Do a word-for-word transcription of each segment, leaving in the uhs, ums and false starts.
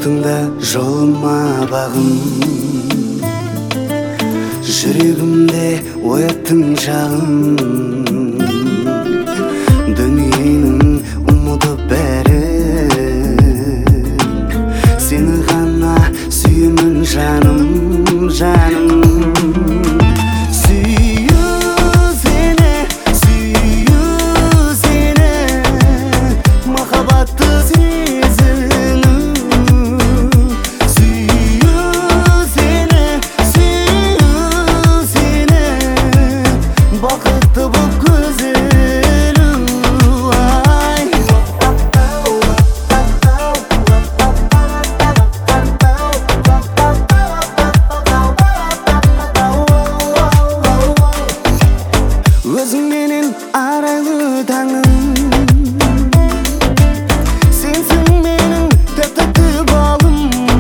отыңда жолыма бағым, жүрегімде ояттың жағын. Дүниенің ұмыты бәрі, сені ғана сүйемін жаным, жаным. Өзіңменен арайлы таңым, сенсің менің тәтті балым.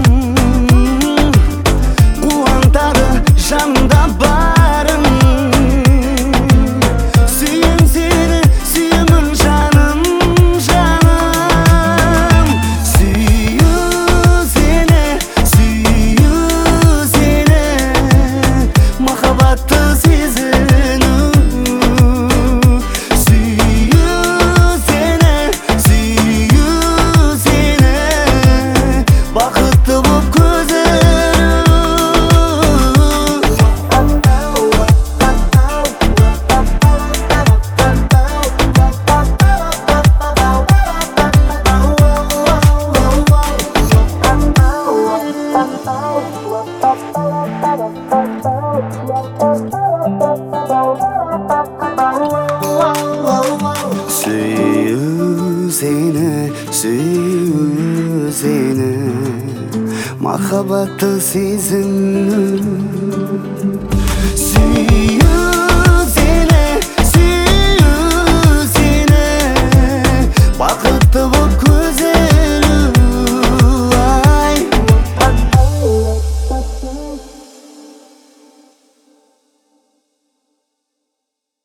Қуантады жанымда барың, сүйем сені, сүйемін жаным, жаным. Сүю сені, сүю сені, махаббатты сезіну. Сүю сені, сүю сені, махаббатты сезіну.